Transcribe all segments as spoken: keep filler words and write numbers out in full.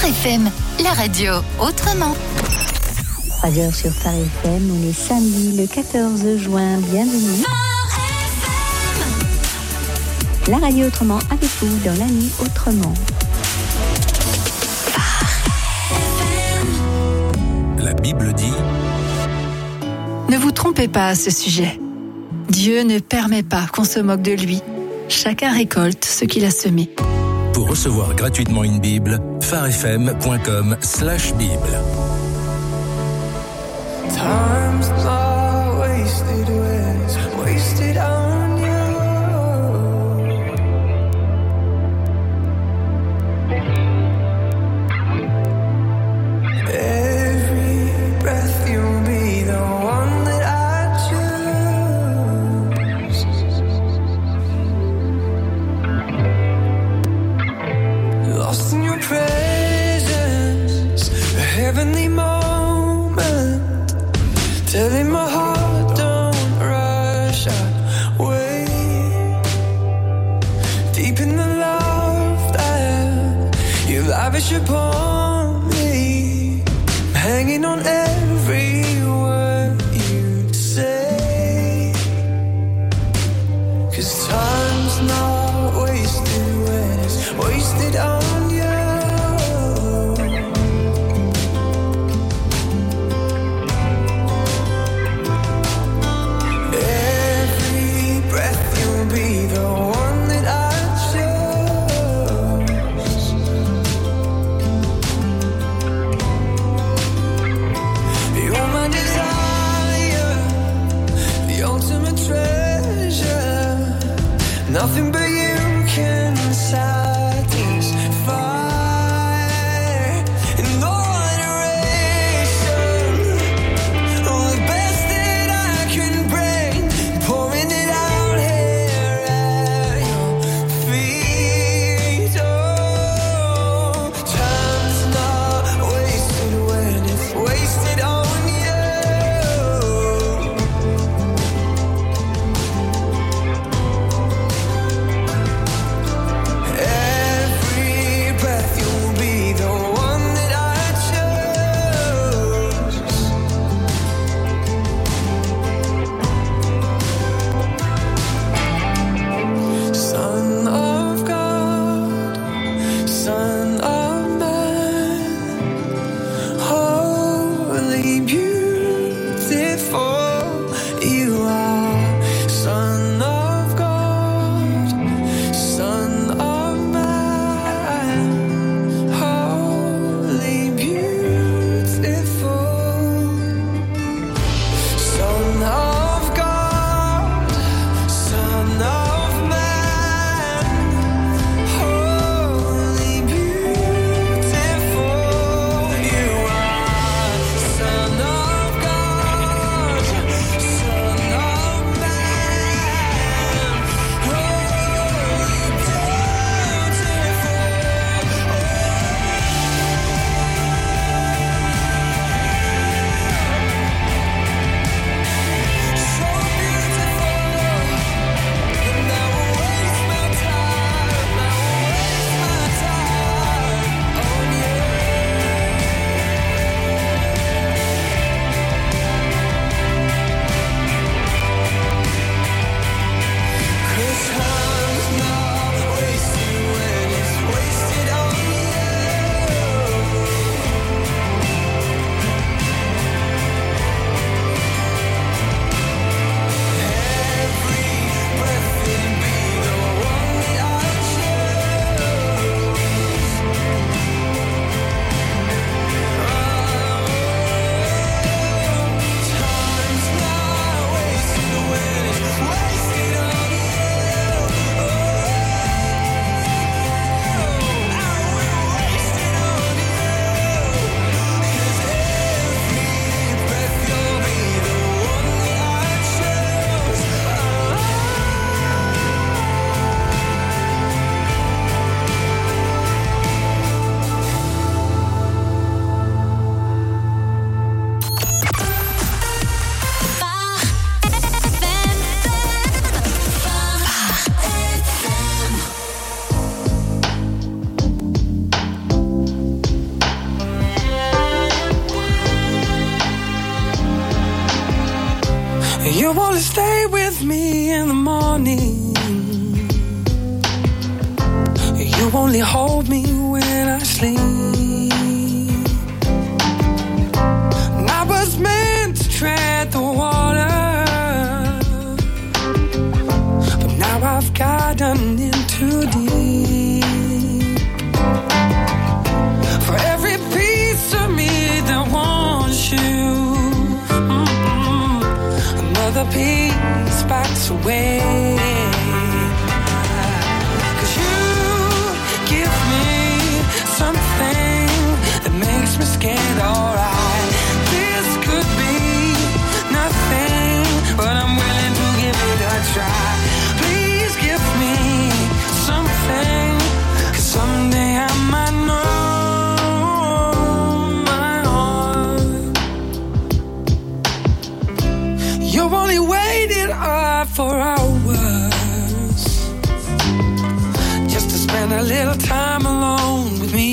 F M, la radio autrement. trois heures sur Phare F M, on est samedi le quatorze juin, bienvenue. La radio autrement avec vous dans la nuit autrement. La Bible dit: Ne vous trompez pas à ce sujet. Dieu ne permet pas qu'on se moque de lui. Chacun récolte ce qu'il a semé. Pour recevoir gratuitement une Bible, pharefm point com slash Bible. Time's not wasted, it's wasted on you. Every breath you'll be the one that I choose. Lost in your presence, a heavenly moment. Telling my heart don't rush away. Deep in the love that you lavish upon me, hanging on every word you say. 'Cause time's not wasted when it's wasted on you. Be the one that I chose. You only stay with me in the morning. You only hold me when I sleep. And I was meant to tread the water, but now I've gotten in too deep. For every piece of me that wants you, mm-mm, another piece backs away. Something that makes me scared, alright. This could be nothing, but I'm willing to give it a try. Please give me something, 'cause someday I might know my heart. You only waited up for hours just to spend a little time alone with me.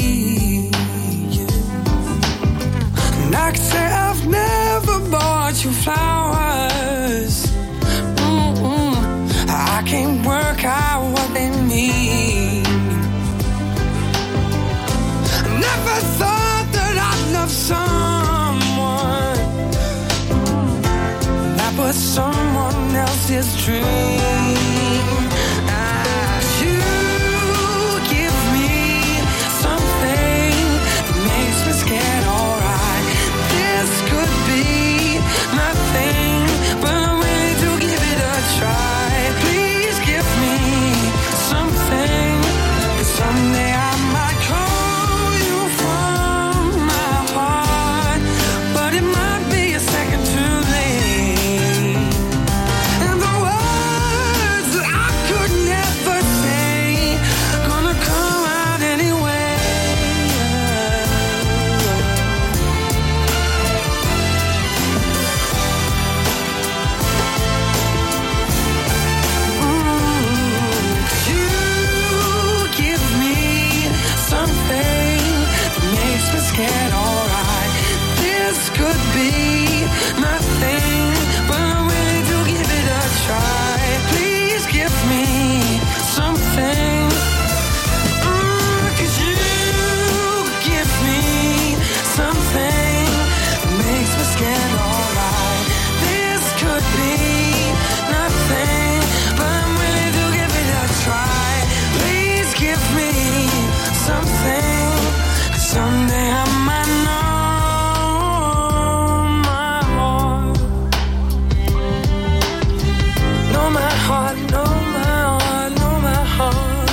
And I can say I've never bought you flowers. Mm-mm. I can't work out what they mean. I never thought that I'd love someone that was someone else's dream. Scared, alright. This could be nothing, but I'm willing to give it a try. Please give me something, 'cause someday I might call you from my heart, but it might be a second too late. And the words that I could never say gonna come out anyway. Scared, alright. This could be nothing, but I'm willing to give it a try. Please give me something, mm, 'cause you give me something that makes me scared, alright. This could be nothing, but I'm willing to give it a try. Please give me something, 'cause someday I might know my heart. Know my heart, know my heart, know my heart.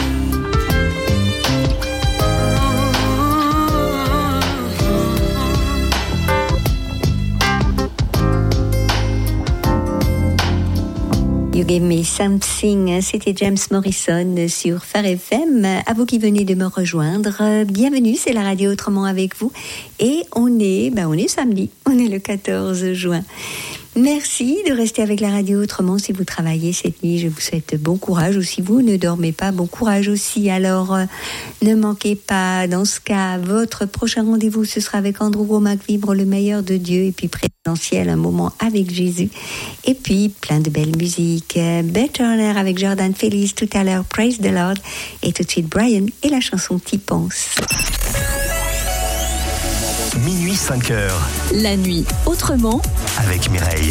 You Give Me Something, c'était James Morrison sur Phare F M. À vous qui venez de me rejoindre, bienvenue, c'est la radio Autrement avec vous. Et on est, ben on est samedi, on est le quatorze juin. Merci de rester avec la radio Autrement. Si vous travaillez cette nuit, je vous souhaite bon courage. Ou si vous ne dormez pas, bon courage aussi. Alors, euh, ne manquez pas, dans ce cas, votre prochain rendez-vous, ce sera avec Andrew Womack, Vivre le meilleur de Dieu. Et puis présentiel, un moment avec Jésus. Et puis, plein de belles musiques. Beth Turner avec Jordan Feliz tout à l'heure, Praise the Lord. Et tout de suite, Brian et la chanson T'y penses. Minuit cinq heures. La nuit autrement Avec Mireille.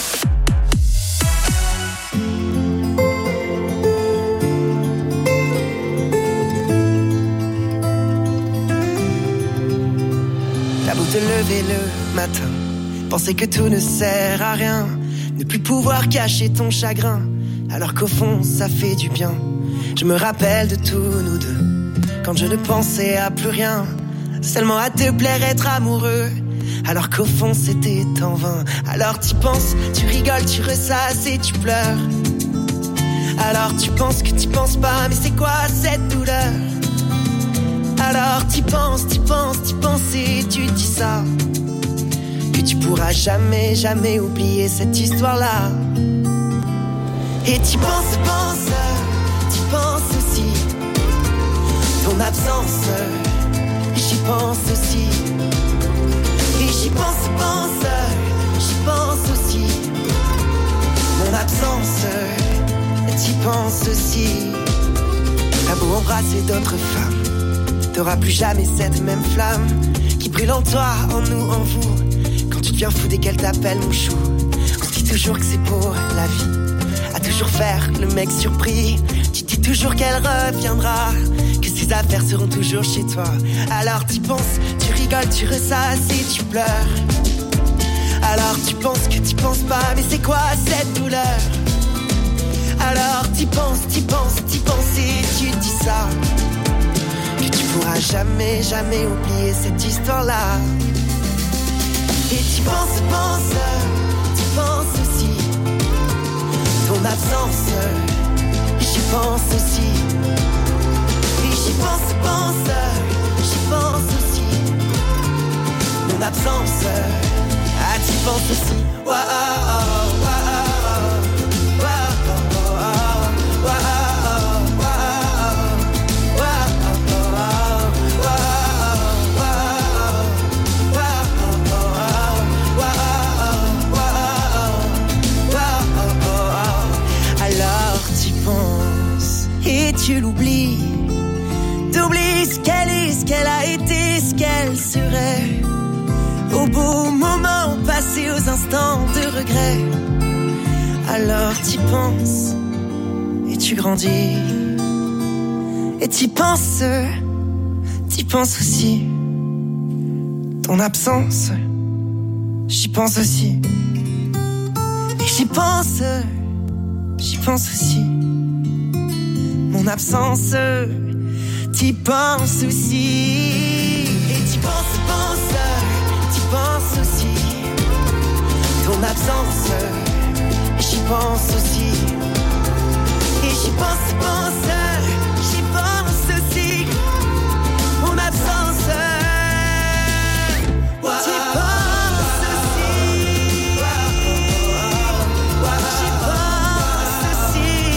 T'as beau te lever le matin, penser que tout ne sert à rien, ne plus pouvoir cacher ton chagrin, alors qu'au fond ça fait du bien. Je me rappelle de tous nous deux, quand je ne pensais à plus rien, seulement à te plaire, être amoureux, alors qu'au fond c'était en vain. Alors tu penses, tu rigoles, tu ressasses et tu pleures. Alors tu penses que tu penses pas, mais c'est quoi cette douleur? Alors tu penses, tu penses, tu penses et tu dis ça, que tu pourras jamais, jamais oublier cette histoire-là. Et tu penses, penses, tu penses aussi ton absence, j'y pense aussi. Et j'y pense, pense, j'y pense aussi ton absence, t'y penses aussi. T'as beau embrasser d'autres femmes, t'auras plus jamais cette même flamme qui brûle en toi, en nous, en vous. Quand tu deviens fou dès qu'elle t'appelle mon chou, on se dit toujours que c'est pour la vie, à toujours faire le mec surpris. Tu dis toujours qu'elle reviendra, que ses affaires seront toujours chez toi. Alors tu penses, tu rigoles, tu ressasses et tu pleures. Alors tu penses que tu penses pas, mais c'est quoi cette douleur? Alors tu penses, tu penses, tu penses et tu dis ça, que tu pourras jamais, jamais oublier cette histoire-là. Et tu penses, penses, tu penses aussi, ton absence, j'y pense aussi. Et j'y pense, pense, j'y pense aussi, mon absence, ah tu penses aussi. Wow, wow, wow. Tu l'oublies, t'oublies ce qu'elle est, ce qu'elle a été, ce qu'elle serait. Au beau moment passé, aux instants de regret. Alors t'y penses et tu grandis. Et t'y penses, t'y penses aussi. Ton absence, j'y pense aussi. Et j'y pense, j'y pense aussi. Mon absence, t'y penses aussi. Et t'y penses, penses, t'y penses aussi. Ton absence, j'y pense aussi. Et j'y pense, pense, j'y pense aussi. Mon absence, t'y penses aussi. J'y pense aussi.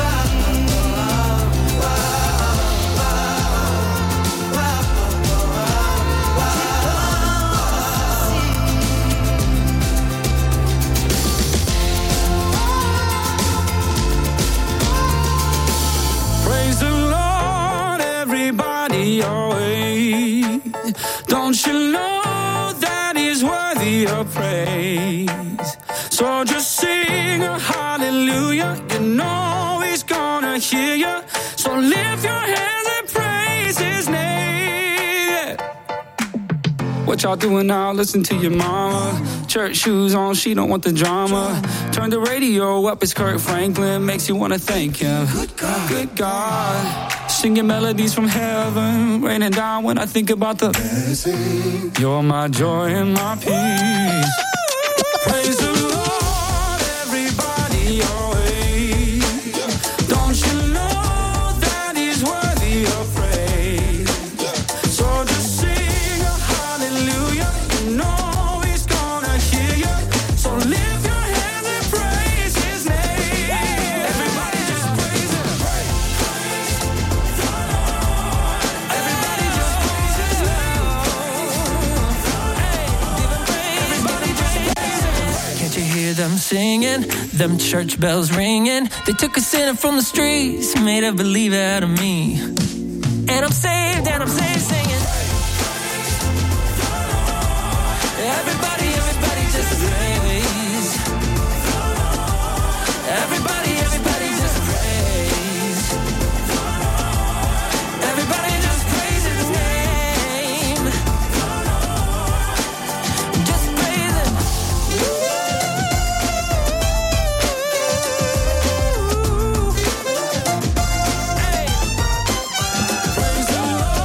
Don't you know that he's worthy of praise? So just sing a hallelujah. You know he's gonna hear you. So lift your hands and praise his name. What y'all doing now? Listen to your mama. Church shoes on, she don't want the drama. Turn the radio up, it's Kirk Franklin. Makes you wanna thank him. Good God, good God. Singing melodies from heaven, raining down when I think about the blessing. You're my joy and my peace. Praise the Lord, everybody always. Don't you know that he's worthy of praise? So just sing a hallelujah. You know he's gonna hear you. So lift your hands and praise his name. Everybody just praise him. Everybody just praise his name. Everybody just praise him. Can't you hear them singing? Them church bells ringing. They took a sinner from the streets, made a believer out of me. And I'm saved, and I'm saved singing. Everybody, everybody just praise. Everybody, everybody just praise. Everybody just praise his name. Just praise him. Hey. Praise the Lord.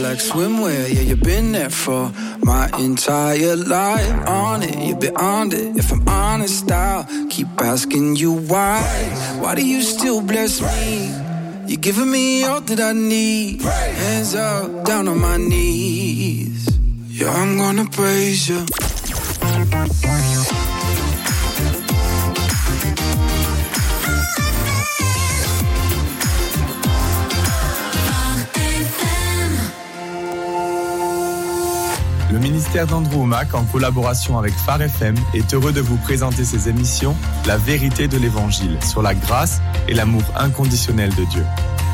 like swimwear, yeah, you've been there for my entire life. On it, you're beyond it. If I'm honest, I'll keep asking you why. Why do you still bless me? You're giving me all that I need. Hands up, down on my knees. Yeah, I'm gonna praise you. Le ministère d'Andrew Wommack, en collaboration avec Phare F M, est heureux de vous présenter ses émissions « La vérité de l'Évangile » sur la grâce et l'amour inconditionnel de Dieu.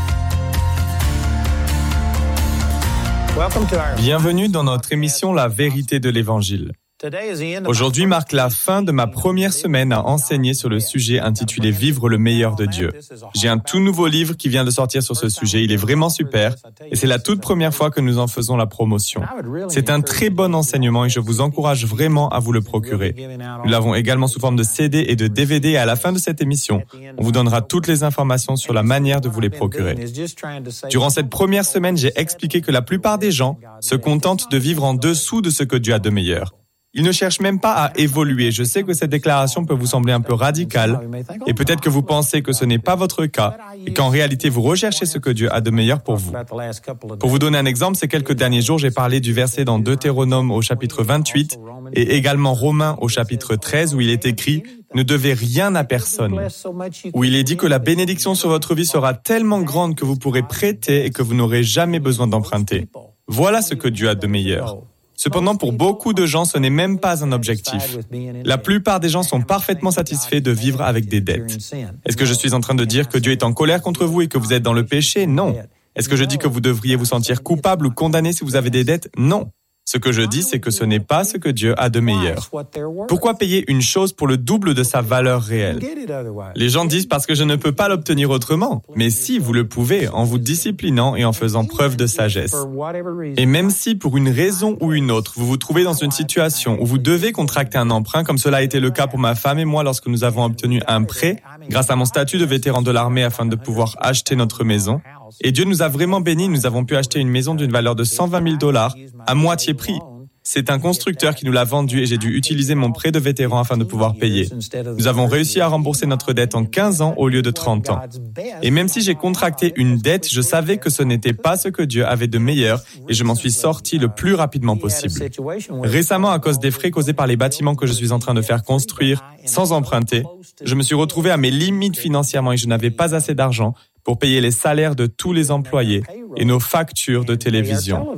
Bienvenue dans notre émission « La vérité de l'Évangile ». Aujourd'hui marque la fin de ma première semaine à enseigner sur le sujet intitulé « Vivre le meilleur de Dieu ». J'ai un tout nouveau livre qui vient de sortir sur ce sujet, il est vraiment super et c'est la toute première fois que nous en faisons la promotion. C'est un très bon enseignement et je vous encourage vraiment à vous le procurer. Nous l'avons également sous forme de C D et de D V D et à la fin de cette émission, on vous donnera toutes les informations sur la manière de vous les procurer. Durant cette première semaine, j'ai expliqué que la plupart des gens se contentent de vivre en dessous de ce que Dieu a de meilleur. Ils ne cherchent même pas à évoluer. Je sais que cette déclaration peut vous sembler un peu radicale et peut-être que vous pensez que ce n'est pas votre cas et qu'en réalité vous recherchez ce que Dieu a de meilleur pour vous. Pour vous donner un exemple, ces quelques derniers jours, j'ai parlé du verset dans Deutéronome au chapitre vingt-huit et également Romains au chapitre treize où il est écrit « Ne devez rien à personne », où il est dit que la bénédiction sur votre vie sera tellement grande que vous pourrez prêter et que vous n'aurez jamais besoin d'emprunter. Voilà ce que Dieu a de meilleur. Cependant, pour beaucoup de gens, ce n'est même pas un objectif. La plupart des gens sont parfaitement satisfaits de vivre avec des dettes. Est-ce que je suis en train de dire que Dieu est en colère contre vous et que vous êtes dans le péché? Non. Est-ce que je dis que vous devriez vous sentir coupable ou condamné si vous avez des dettes? Non. Ce que je dis, c'est que ce n'est pas ce que Dieu a de meilleur. Pourquoi payer une chose pour le double de sa valeur réelle? Les gens disent parce que je ne peux pas l'obtenir autrement. Mais si, vous le pouvez, en vous disciplinant et en faisant preuve de sagesse. Et même si, pour une raison ou une autre, vous vous trouvez dans une situation où vous devez contracter un emprunt, comme cela a été le cas pour ma femme et moi lorsque nous avons obtenu un prêt, grâce à mon statut de vétéran de l'armée afin de pouvoir acheter notre maison, et Dieu nous a vraiment bénis, nous avons pu acheter une maison d'une valeur de cent vingt mille dollars à moitié prix. C'est un constructeur qui nous l'a vendu et j'ai dû utiliser mon prêt de vétéran afin de pouvoir payer. Nous avons réussi à rembourser notre dette en quinze ans au lieu de trente ans. Et même si j'ai contracté une dette, je savais que ce n'était pas ce que Dieu avait de meilleur et je m'en suis sorti le plus rapidement possible. Récemment, à cause des frais causés par les bâtiments que je suis en train de faire construire sans emprunter, je me suis retrouvé à mes limites financièrement et je n'avais pas assez d'argent pour payer les salaires de tous les employés et nos factures de télévision.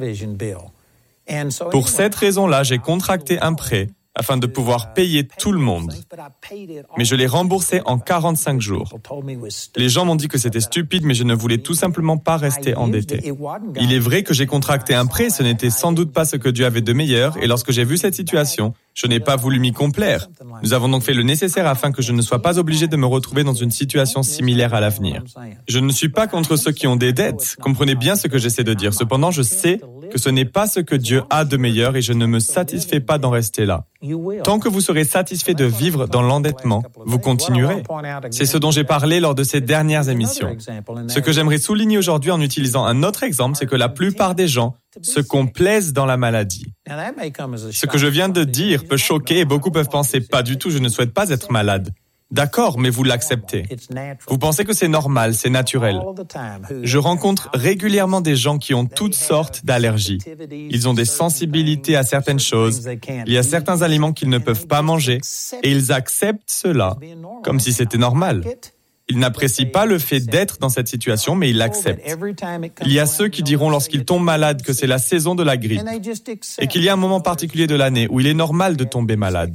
Pour cette raison-là, j'ai contracté un prêt afin de pouvoir payer tout le monde. Mais je l'ai remboursé en quarante-cinq jours. Les gens m'ont dit que c'était stupide, mais je ne voulais tout simplement pas rester endetté. Il est vrai que j'ai contracté un prêt, ce n'était sans doute pas ce que Dieu avait de meilleur, et lorsque j'ai vu cette situation, je n'ai pas voulu m'y complaire. Nous avons donc fait le nécessaire afin que je ne sois pas obligé de me retrouver dans une situation similaire à l'avenir. Je ne suis pas contre ceux qui ont des dettes. Comprenez bien ce que j'essaie de dire. Cependant, je sais que ce n'est pas ce que Dieu a de meilleur et je ne me satisfais pas d'en rester là. Tant que vous serez satisfait de vivre dans l'endettement, vous continuerez. C'est ce dont j'ai parlé lors de ces dernières émissions. Ce que j'aimerais souligner aujourd'hui en utilisant un autre exemple, c'est que la plupart des gens se complaisent dans la maladie. Ce que je viens de dire peut choquer et beaucoup peuvent penser « pas du tout, je ne souhaite pas être malade ». D'accord, mais vous l'acceptez. Vous pensez que c'est normal, c'est naturel. Je rencontre régulièrement des gens qui ont toutes sortes d'allergies. Ils ont des sensibilités à certaines choses. Il y a certains aliments qu'ils ne peuvent pas manger et ils acceptent cela comme si c'était normal. Ils n'apprécient pas le fait d'être dans cette situation, mais ils l'acceptent. Il y a ceux qui diront lorsqu'ils tombent malades que c'est la saison de la grippe et qu'il y a un moment particulier de l'année où il est normal de tomber malade.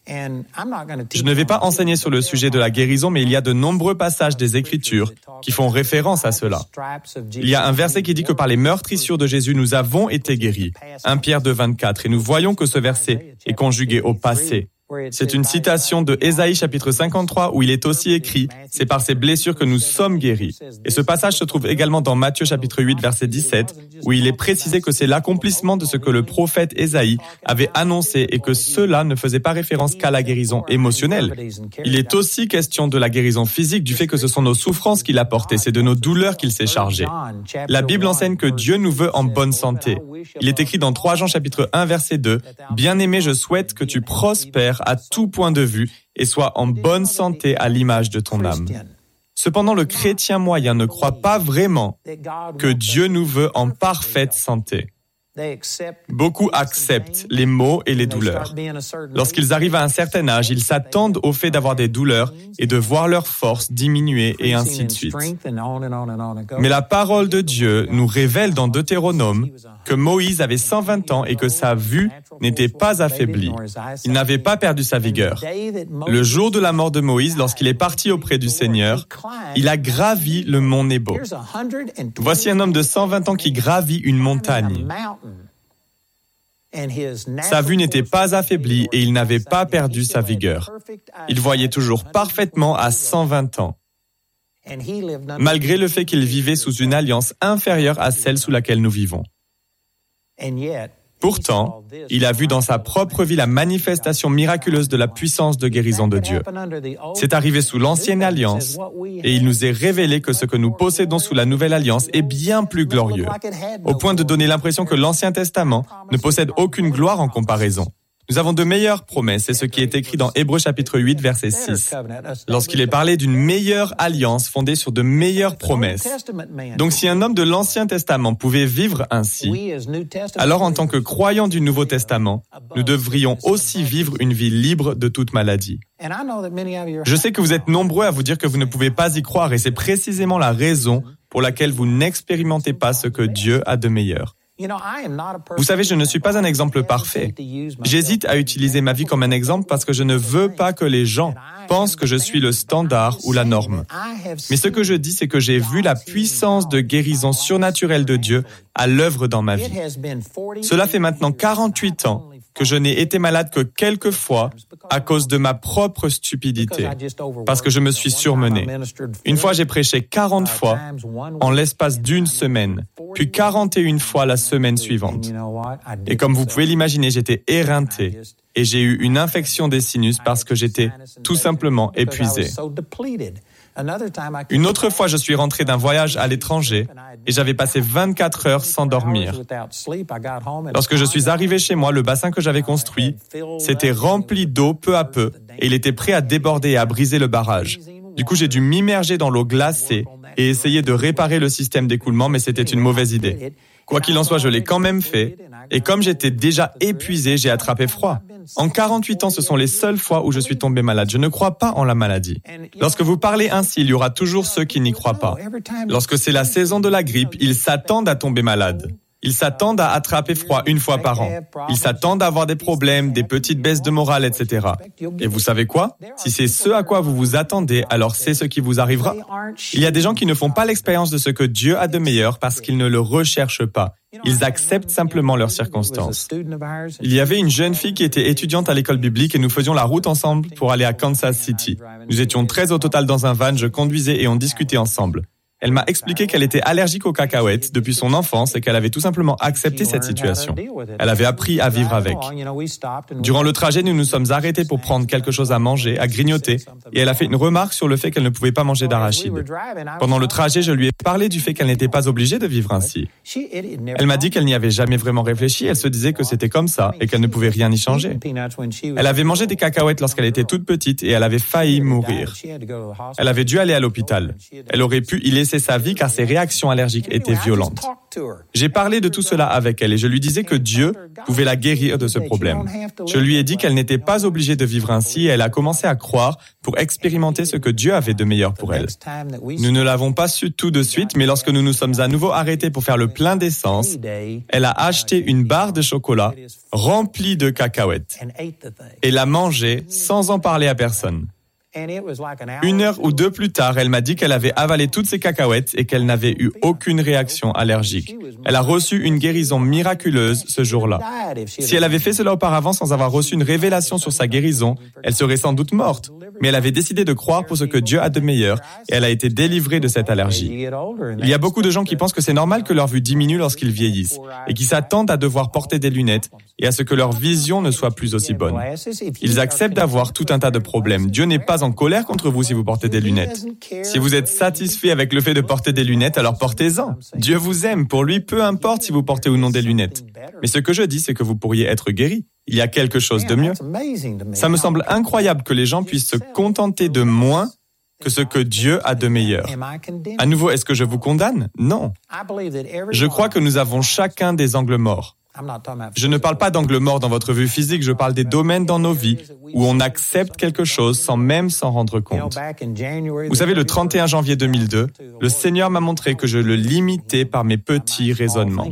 Je ne vais pas enseigner sur le sujet de la guérison, mais il y a de nombreux passages des Écritures qui font référence à cela. Il y a un verset qui dit que par les meurtrissures de Jésus, nous avons été guéris. premier Pierre deux, vingt-quatre. Et nous voyons que ce verset est conjugué au passé. C'est une citation de Ésaïe chapitre cinquante-trois où il est aussi écrit « C'est par ces blessures que nous sommes guéris ». Et ce passage se trouve également dans Matthieu chapitre huit verset dix-sept où il est précisé que c'est l'accomplissement de ce que le prophète Ésaïe avait annoncé et que cela ne faisait pas référence qu'à la guérison émotionnelle. Il est aussi question de la guérison physique, du fait que ce sont nos souffrances qu'il a portées, c'est de nos douleurs qu'il s'est chargé. La Bible enseigne que Dieu nous veut en bonne santé. Il est écrit dans trois Jean chapitre un verset deux « Bien-aimé, je souhaite que tu prospères à tout point de vue et sois en bonne santé à l'image de ton âme. » Cependant, le chrétien moyen ne croit pas vraiment que Dieu nous veut en parfaite santé. Beaucoup acceptent les maux et les douleurs. Lorsqu'ils arrivent à un certain âge, ils s'attendent au fait d'avoir des douleurs et de voir leur force diminuer et ainsi de suite. Mais la parole de Dieu nous révèle dans Deutéronome que Moïse avait cent vingt ans et que sa vue n'était pas affaiblie. Il n'avait pas perdu sa vigueur. Le jour de la mort de Moïse, lorsqu'il est parti auprès du Seigneur, il a gravi le mont Nebo. Voici un homme de cent vingt ans qui gravit une montagne. Sa vue n'était pas affaiblie et il n'avait pas perdu sa vigueur. Il voyait toujours parfaitement à cent vingt ans, malgré le fait qu'il vivait sous une alliance inférieure à celle sous laquelle nous vivons. Pourtant, il a vu dans sa propre vie la manifestation miraculeuse de la puissance de guérison de Dieu. C'est arrivé sous l'ancienne alliance et il nous est révélé que ce que nous possédons sous la nouvelle alliance est bien plus glorieux, au point de donner l'impression que l'Ancien Testament ne possède aucune gloire en comparaison. Nous avons de meilleures promesses, c'est ce qui est écrit dans Hébreux chapitre huit, verset six, lorsqu'il est parlé d'une meilleure alliance fondée sur de meilleures promesses. Donc si un homme de l'Ancien Testament pouvait vivre ainsi, alors en tant que croyants du Nouveau Testament, nous devrions aussi vivre une vie libre de toute maladie. Je sais que vous êtes nombreux à vous dire que vous ne pouvez pas y croire et c'est précisément la raison pour laquelle vous n'expérimentez pas ce que Dieu a de meilleur. Vous savez, je ne suis pas un exemple parfait. J'hésite à utiliser ma vie comme un exemple parce que je ne veux pas que les gens pensent que je suis le standard ou la norme. Mais ce que je dis, c'est que j'ai vu la puissance de guérison surnaturelle de Dieu à l'œuvre dans ma vie. Cela fait maintenant quarante-huit ans que je n'ai été malade que quelques fois à cause de ma propre stupidité, parce que je me suis surmené. Une fois, j'ai prêché quarante fois en l'espace d'une semaine, puis quarante et une fois la semaine suivante. Et comme vous pouvez l'imaginer, j'étais éreinté et j'ai eu une infection des sinus parce que j'étais tout simplement épuisé. Une autre fois, je suis rentré d'un voyage à l'étranger et j'avais passé vingt-quatre heures sans dormir. Lorsque je suis arrivé chez moi, le bassin que j'avais construit s'était rempli d'eau peu à peu et il était prêt à déborder et à briser le barrage. Du coup, j'ai dû m'immerger dans l'eau glacée et essayer de réparer le système d'écoulement, mais c'était une mauvaise idée. Quoi qu'il en soit, je l'ai quand même fait et comme j'étais déjà épuisé, j'ai attrapé froid. En quarante-huit ans, ce sont les seules fois où je suis tombé malade. Je ne crois pas en la maladie. Lorsque vous parlez ainsi, il y aura toujours ceux qui n'y croient pas. Lorsque c'est la saison de la grippe, ils s'attendent à tomber malades. Ils s'attendent à attraper froid une fois par an. Ils s'attendent à avoir des problèmes, des petites baisses de morale, et cetera. Et vous savez quoi? Si c'est ce à quoi vous vous attendez, alors c'est ce qui vous arrivera. Il y a des gens qui ne font pas l'expérience de ce que Dieu a de meilleur parce qu'ils ne le recherchent pas. Ils acceptent simplement leurs circonstances. Il y avait une jeune fille qui était étudiante à l'école biblique et nous faisions la route ensemble pour aller à Kansas City. Nous étions treize au total dans un van, je conduisais et on discutait ensemble. Elle m'a expliqué qu'elle était allergique aux cacahuètes depuis son enfance et qu'elle avait tout simplement accepté cette situation. Elle avait appris à vivre avec. Durant le trajet, nous nous sommes arrêtés pour prendre quelque chose à manger, à grignoter, et elle a fait une remarque sur le fait qu'elle ne pouvait pas manger d'arachide. Pendant le trajet, je lui ai parlé du fait qu'elle n'était pas obligée de vivre ainsi. Elle m'a dit qu'elle n'y avait jamais vraiment réfléchi, elle se disait que c'était comme ça et qu'elle ne pouvait rien y changer. Elle avait mangé des cacahuètes lorsqu'elle était toute petite et elle avait failli mourir. Elle avait dû aller à l'hôpital. Elle aurait pu y laisser sa vie car ses réactions allergiques étaient violentes. J'ai parlé de tout cela avec elle et je lui disais que Dieu pouvait la guérir de ce problème. Je lui ai dit qu'elle n'était pas obligée de vivre ainsi et elle a commencé à croire pour expérimenter ce que Dieu avait de meilleur pour elle. Nous ne l'avons pas su tout de suite, mais lorsque nous nous sommes à nouveau arrêtés pour faire le plein d'essence, elle a acheté une barre de chocolat remplie de cacahuètes et l'a mangée sans en parler à personne. Une heure ou deux plus tard, elle m'a dit qu'elle avait avalé toutes ses cacahuètes et qu'elle n'avait eu aucune réaction allergique. Elle a reçu une guérison miraculeuse ce jour-là. Si elle avait fait cela auparavant sans avoir reçu une révélation sur sa guérison, elle serait sans doute morte. Mais elle avait décidé de croire pour ce que Dieu a de meilleur et elle a été délivrée de cette allergie. Il y a beaucoup de gens qui pensent que c'est normal que leur vue diminue lorsqu'ils vieillissent et qui s'attendent à devoir porter des lunettes et à ce que leur vision ne soit plus aussi bonne. Ils acceptent d'avoir tout un tas de problèmes. Dieu n'est pas en colère contre vous si vous portez des lunettes. Si vous êtes satisfait avec le fait de porter des lunettes, alors portez-en. Dieu vous aime. Pour lui, peu importe si vous portez ou non des lunettes. Mais ce que je dis, c'est que vous pourriez être guéri. Il y a quelque chose de mieux. Ça me semble incroyable que les gens puissent se contenter de moins que ce que Dieu a de meilleur. À nouveau, est-ce que je vous condamne? Non. Je crois que nous avons chacun des angles morts. Je ne parle pas d'angle mort dans votre vue physique, je parle des domaines dans nos vies où on accepte quelque chose sans même s'en rendre compte. Vous savez, le trente et un janvier deux mille deux, le Seigneur m'a montré que je le limitais par mes petits raisonnements.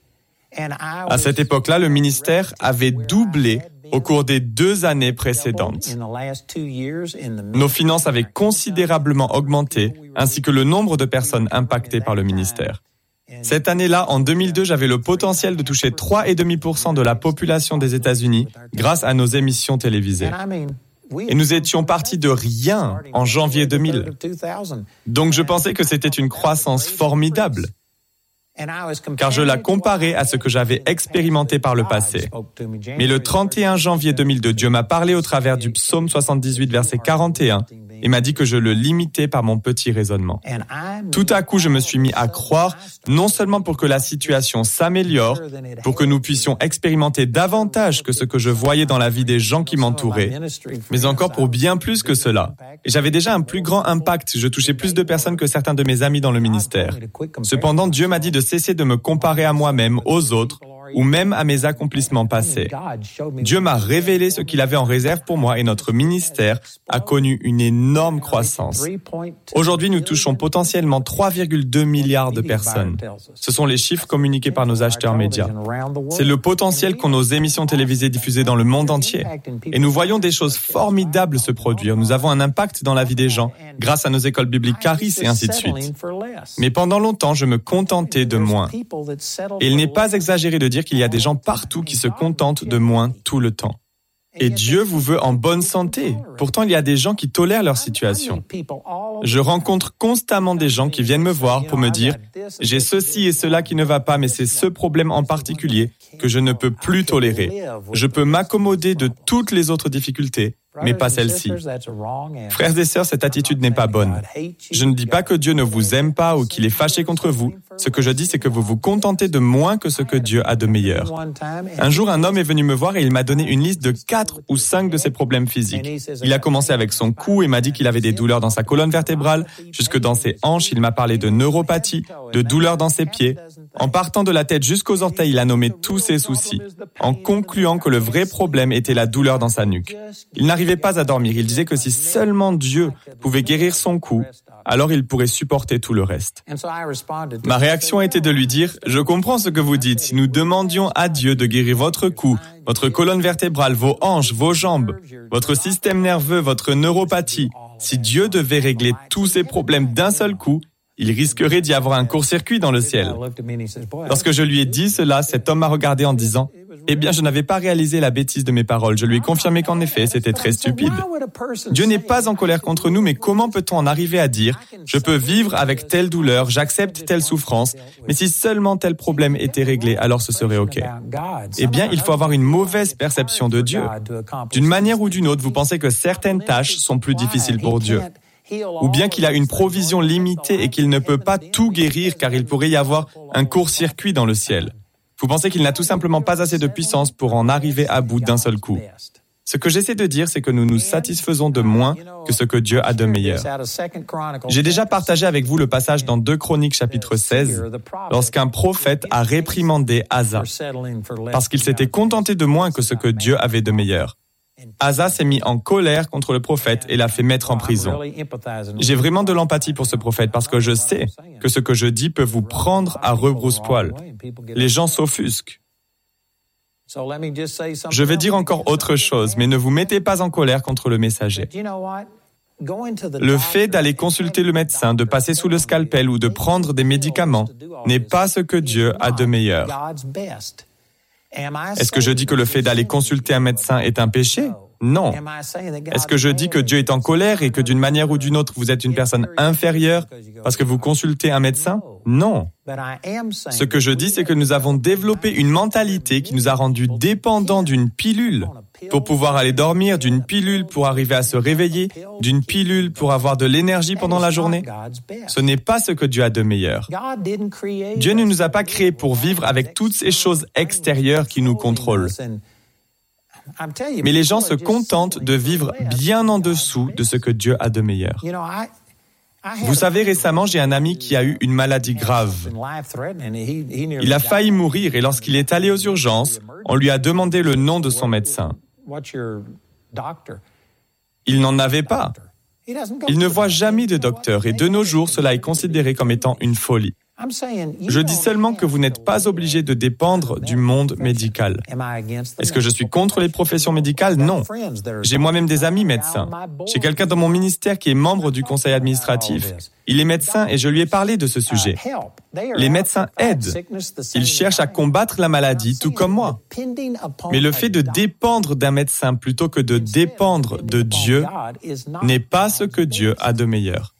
À cette époque-là, le ministère avait doublé au cours des deux années précédentes. Nos finances avaient considérablement augmenté, ainsi que le nombre de personnes impactées par le ministère. Cette année-là, en deux mille deux, j'avais le potentiel de toucher trois virgule cinq pour cent de la population des États-Unis grâce à nos émissions télévisées. Et nous étions partis de rien en janvier deux mille. Donc je pensais que c'était une croissance formidable, car je la comparais à ce que j'avais expérimenté par le passé. Mais le trente et un janvier deux mille deux, Dieu m'a parlé au travers du psaume soixante-dix-huit, verset quarante et un, et m'a dit que je le limitais par mon petit raisonnement. Tout à coup, je me suis mis à croire, non seulement pour que la situation s'améliore, pour que nous puissions expérimenter davantage que ce que je voyais dans la vie des gens qui m'entouraient, mais encore pour bien plus que cela. Et j'avais déjà un plus grand impact, je touchais plus de personnes que certains de mes amis dans le ministère. Cependant, Dieu m'a dit de cesser de me comparer à moi-même, aux autres, ou même à mes accomplissements passés. Dieu m'a révélé ce qu'il avait en réserve pour moi et notre ministère a connu une énorme croissance. Aujourd'hui, nous touchons potentiellement trois virgule deux milliards de personnes. Ce sont les chiffres communiqués par nos acheteurs médias. C'est le potentiel qu'ont nos émissions télévisées diffusées dans le monde entier. Et nous voyons des choses formidables se produire. Nous avons un impact dans la vie des gens grâce à nos écoles bibliques Charis et ainsi de suite. Mais pendant longtemps, je me contentais de moins. Et il n'est pas exagéré de dire qu'il y a des gens partout qui se contentent de moins tout le temps. Et Dieu vous veut en bonne santé. Pourtant, il y a des gens qui tolèrent leur situation. Je rencontre constamment des gens qui viennent me voir pour me dire « J'ai ceci et cela qui ne va pas, mais c'est ce problème en particulier que je ne peux plus tolérer. Je peux m'accommoder de toutes les autres difficultés, mais pas celle-ci. » Frères et sœurs, cette attitude n'est pas bonne. Je ne dis pas que Dieu ne vous aime pas ou qu'il est fâché contre vous. Ce que je dis, c'est que vous vous contentez de moins que ce que Dieu a de meilleur. Un jour, un homme est venu me voir et il m'a donné une liste de quatre ou cinq de ses problèmes physiques. Il a commencé avec son cou et m'a dit qu'il avait des douleurs dans sa colonne vertébrale, jusque dans ses hanches. Il m'a parlé de neuropathie, de douleurs dans ses pieds. En partant de la tête jusqu'aux orteils, il a nommé tous ses soucis, en concluant que le vrai problème était la douleur dans sa nuque. Il n'arrivait pas à dormir. Il disait que si seulement Dieu pouvait guérir son cou, alors il pourrait supporter tout le reste. Ma réaction a été de lui dire « Je comprends ce que vous dites. Si nous demandions à Dieu de guérir votre cou, votre colonne vertébrale, vos hanches, vos jambes, votre système nerveux, votre neuropathie, si Dieu devait régler tous ces problèmes d'un seul coup, il risquerait d'y avoir un court-circuit dans le ciel. » Lorsque je lui ai dit cela, cet homme m'a regardé en disant « Eh bien, je n'avais pas réalisé la bêtise de mes paroles. Je lui ai confirmé qu'en effet, c'était très stupide. Dieu n'est pas en colère contre nous, mais comment peut-on en arriver à dire « Je peux vivre avec telle douleur, j'accepte telle souffrance, mais si seulement tel problème était réglé, alors ce serait OK. » Eh bien, il faut avoir une mauvaise perception de Dieu. D'une manière ou d'une autre, vous pensez que certaines tâches sont plus difficiles pour Dieu. Ou bien qu'il a une provision limitée et qu'il ne peut pas tout guérir car il pourrait y avoir un court-circuit dans le ciel. Vous pensez qu'il n'a tout simplement pas assez de puissance pour en arriver à bout d'un seul coup. Ce que j'essaie de dire, c'est que nous nous satisfaisons de moins que ce que Dieu a de meilleur. J'ai déjà partagé avec vous le passage dans deux Chroniques chapitre seize, lorsqu'un prophète a réprimandé Asa, parce qu'il s'était contenté de moins que ce que Dieu avait de meilleur. Asa s'est mis en colère contre le prophète et l'a fait mettre en prison. J'ai vraiment de l'empathie pour ce prophète parce que je sais que ce que je dis peut vous prendre à rebrousse-poil. Les gens s'offusquent. Je vais dire encore autre chose, mais ne vous mettez pas en colère contre le messager. Le fait d'aller consulter le médecin, de passer sous le scalpel ou de prendre des médicaments n'est pas ce que Dieu a de meilleur. Est-ce que je dis que le fait d'aller consulter un médecin est un péché? Non. Est-ce que je dis que Dieu est en colère et que d'une manière ou d'une autre, vous êtes une personne inférieure parce que vous consultez un médecin? Non. Ce que je dis, c'est que nous avons développé une mentalité qui nous a rendus dépendants d'une pilule pour pouvoir aller dormir, d'une pilule pour arriver à se réveiller, d'une pilule pour avoir de l'énergie pendant la journée. Ce n'est pas ce que Dieu a de meilleur. Dieu ne nous a pas créés pour vivre avec toutes ces choses extérieures qui nous contrôlent. Mais les gens se contentent de vivre bien en dessous de ce que Dieu a de meilleur. Vous savez, récemment, j'ai un ami qui a eu une maladie grave. Il a failli mourir et lorsqu'il est allé aux urgences, on lui a demandé le nom de son médecin. Il n'en avait pas. Il ne voit jamais de docteur et de nos jours, cela est considéré comme étant une folie. Je dis seulement que vous n'êtes pas obligé de dépendre du monde médical. Est-ce que je suis contre les professions médicales? Non. J'ai moi-même des amis médecins. J'ai quelqu'un dans mon ministère qui est membre du conseil administratif. Il est médecin et je lui ai parlé de ce sujet. Les médecins aident. Ils cherchent à combattre la maladie, tout comme moi. Mais le fait de dépendre d'un médecin plutôt que de dépendre de Dieu n'est pas ce que Dieu a de meilleur.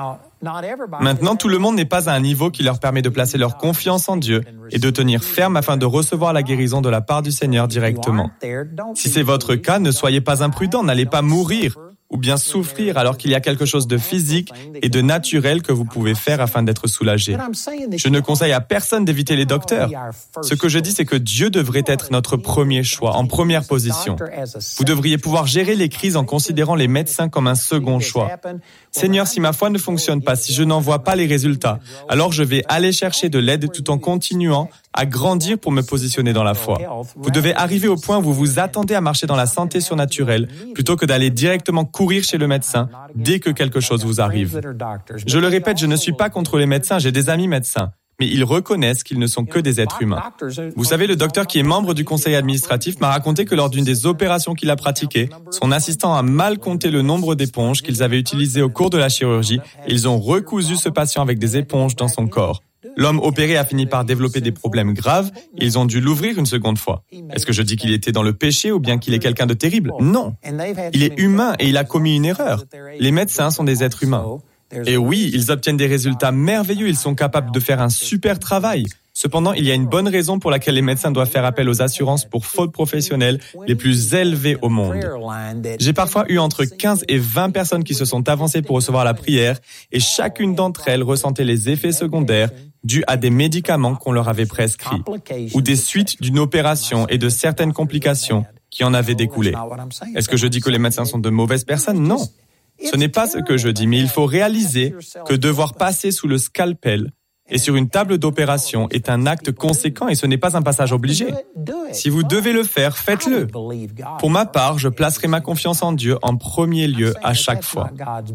Maintenant, tout le monde n'est pas à un niveau qui leur permet de placer leur confiance en Dieu et de tenir ferme afin de recevoir la guérison de la part du Seigneur directement. Si c'est votre cas, ne soyez pas imprudents, n'allez pas mourir ou bien souffrir alors qu'il y a quelque chose de physique et de naturel que vous pouvez faire afin d'être soulagé. Je ne conseille à personne d'éviter les docteurs. Ce que je dis, c'est que Dieu devrait être notre premier choix, en première position. Vous devriez pouvoir gérer les crises en considérant les médecins comme un second choix. Seigneur, si ma foi ne fonctionne pas, si je n'en vois pas les résultats, alors je vais aller chercher de l'aide tout en continuant à grandir pour me positionner dans la foi. Vous devez arriver au point où vous vous attendez à marcher dans la santé surnaturelle plutôt que d'aller directement courir chez le médecin dès que quelque chose vous arrive. Je le répète, je ne suis pas contre les médecins, j'ai des amis médecins, mais ils reconnaissent qu'ils ne sont que des êtres humains. Vous savez, le docteur qui est membre du conseil administratif m'a raconté que lors d'une des opérations qu'il a pratiquées, son assistant a mal compté le nombre d'éponges qu'ils avaient utilisées au cours de la chirurgie et ils ont recousu ce patient avec des éponges dans son corps. L'homme opéré a fini par développer des problèmes graves et ils ont dû l'ouvrir une seconde fois. Est-ce que je dis qu'il était dans le péché ou bien qu'il est quelqu'un de terrible? Non. Il est humain et il a commis une erreur. Les médecins sont des êtres humains. Et oui, ils obtiennent des résultats merveilleux, ils sont capables de faire un super travail. Cependant, il y a une bonne raison pour laquelle les médecins doivent faire appel aux assurances pour fautes professionnelles les plus élevées au monde. J'ai parfois eu entre quinze et vingt personnes qui se sont avancées pour recevoir la prière et chacune d'entre elles ressentait les effets secondaires dus à des médicaments qu'on leur avait prescrits ou des suites d'une opération et de certaines complications qui en avaient découlé. Est-ce que je dis que les médecins sont de mauvaises personnes? Non. Ce n'est pas ce que je dis, mais il faut réaliser que devoir passer sous le scalpel et sur une table d'opération est un acte conséquent et ce n'est pas un passage obligé. Si vous devez le faire, faites-le. Pour ma part, je placerai ma confiance en Dieu en premier lieu à chaque fois.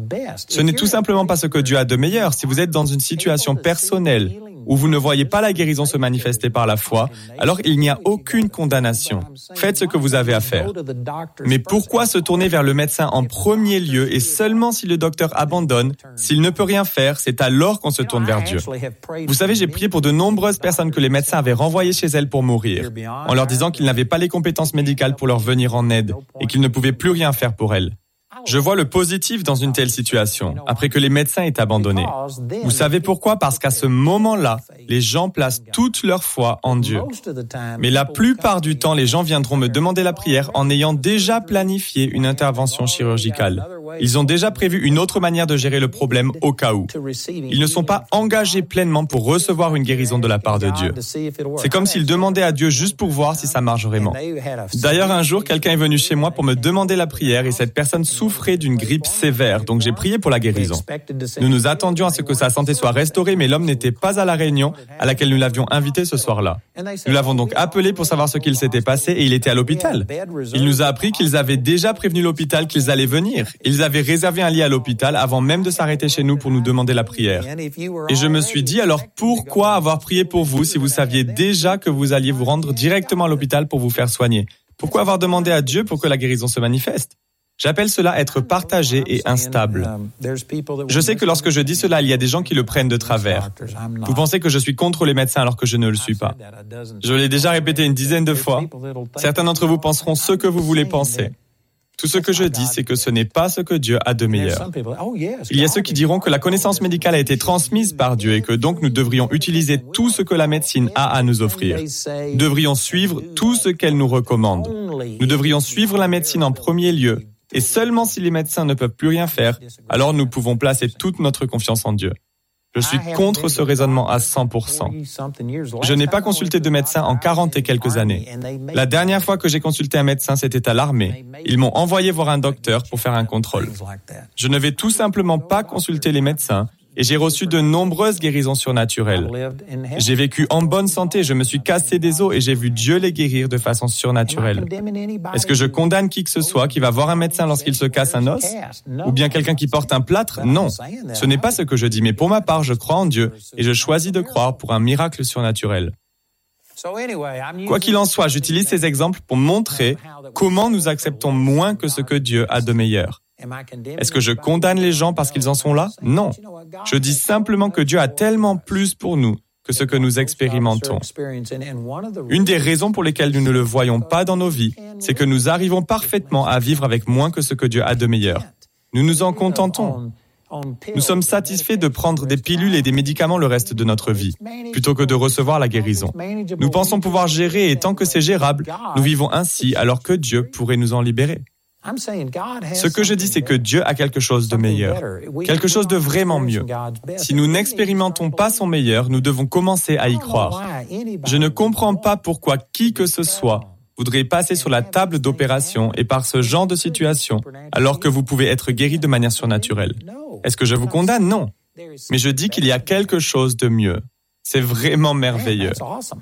Ce n'est tout simplement pas ce que Dieu a de meilleur. Si vous êtes dans une situation personnelle où vous ne voyez pas la guérison se manifester par la foi, alors il n'y a aucune condamnation. Faites ce que vous avez à faire. Mais pourquoi se tourner vers le médecin en premier lieu et seulement si le docteur abandonne, s'il ne peut rien faire, c'est alors qu'on se tourne vers Dieu. Vous savez, j'ai prié pour de nombreuses personnes que les médecins avaient renvoyées chez elles pour mourir, en leur disant qu'ils n'avaient pas les compétences médicales pour leur venir en aide et qu'ils ne pouvaient plus rien faire pour elles. Je vois le positif dans une telle situation, après que les médecins aient abandonné. Vous savez pourquoi? Parce qu'à ce moment-là, les gens placent toute leur foi en Dieu. Mais la plupart du temps, les gens viendront me demander la prière en ayant déjà planifié une intervention chirurgicale. Ils ont déjà prévu une autre manière de gérer le problème au cas où. Ils ne sont pas engagés pleinement pour recevoir une guérison de la part de Dieu. C'est comme s'ils demandaient à Dieu juste pour voir si ça marche vraiment. D'ailleurs, un jour, quelqu'un est venu chez moi pour me demander la prière et cette personne souffrait d'une grippe sévère, donc j'ai prié pour la guérison. Nous nous attendions à ce que sa santé soit restaurée, mais l'homme n'était pas à la réunion à laquelle nous l'avions invité ce soir-là. Nous l'avons donc appelé pour savoir ce qu'il s'était passé et il était à l'hôpital. Il nous a appris qu'ils avaient déjà prévenu l'hôpital qu'ils allaient venir. Ils avaient réservé un lit à l'hôpital avant même de s'arrêter chez nous pour nous demander la prière. Et je me suis dit, alors pourquoi avoir prié pour vous si vous saviez déjà que vous alliez vous rendre directement à l'hôpital pour vous faire soigner? Pourquoi avoir demandé à Dieu pour que la guérison se manifeste? J'appelle cela être partagé et instable. Je sais que lorsque je dis cela, il y a des gens qui le prennent de travers. Vous pensez que je suis contre les médecins alors que je ne le suis pas. Je l'ai déjà répété une dizaine de fois. Certains d'entre vous penseront ce que vous voulez penser. Tout ce que je dis, c'est que ce n'est pas ce que Dieu a de meilleur. Il y a ceux qui diront que la connaissance médicale a été transmise par Dieu et que donc nous devrions utiliser tout ce que la médecine a à nous offrir. Nous devrions suivre tout ce qu'elle nous recommande. Nous devrions suivre la médecine en premier lieu. Et seulement si les médecins ne peuvent plus rien faire, alors nous pouvons placer toute notre confiance en Dieu. Je suis contre ce raisonnement à cent pour cent. Je n'ai pas consulté de médecin en quarante et quelques années. La dernière fois que j'ai consulté un médecin, c'était à l'armée. Ils m'ont envoyé voir un docteur pour faire un contrôle. Je ne vais tout simplement pas consulter les médecins et j'ai reçu de nombreuses guérisons surnaturelles. J'ai vécu en bonne santé, je me suis cassé des os et j'ai vu Dieu les guérir de façon surnaturelle. Est-ce que je condamne qui que ce soit qui va voir un médecin lorsqu'il se casse un os? Ou bien quelqu'un qui porte un plâtre? Non, ce n'est pas ce que je dis, mais pour ma part, je crois en Dieu et je choisis de croire pour un miracle surnaturel. Quoi qu'il en soit, j'utilise ces exemples pour montrer comment nous acceptons moins que ce que Dieu a de meilleur. Est-ce que je condamne les gens parce qu'ils en sont là? Non. Je dis simplement que Dieu a tellement plus pour nous que ce que nous expérimentons. Une des raisons pour lesquelles nous ne le voyons pas dans nos vies, c'est que nous arrivons parfaitement à vivre avec moins que ce que Dieu a de meilleur. Nous nous en contentons. Nous sommes satisfaits de prendre des pilules et des médicaments le reste de notre vie, plutôt que de recevoir la guérison. Nous pensons pouvoir gérer et tant que c'est gérable, nous vivons ainsi alors que Dieu pourrait nous en libérer. Ce que je dis, c'est que Dieu a quelque chose de meilleur, quelque chose de vraiment mieux. Si nous n'expérimentons pas son meilleur, nous devons commencer à y croire. Je ne comprends pas pourquoi qui que ce soit voudrait passer sur la table d'opération et par ce genre de situation, alors que vous pouvez être guéri de manière surnaturelle. Est-ce que je vous condamne? Non. Mais je dis qu'il y a quelque chose de mieux. C'est vraiment merveilleux.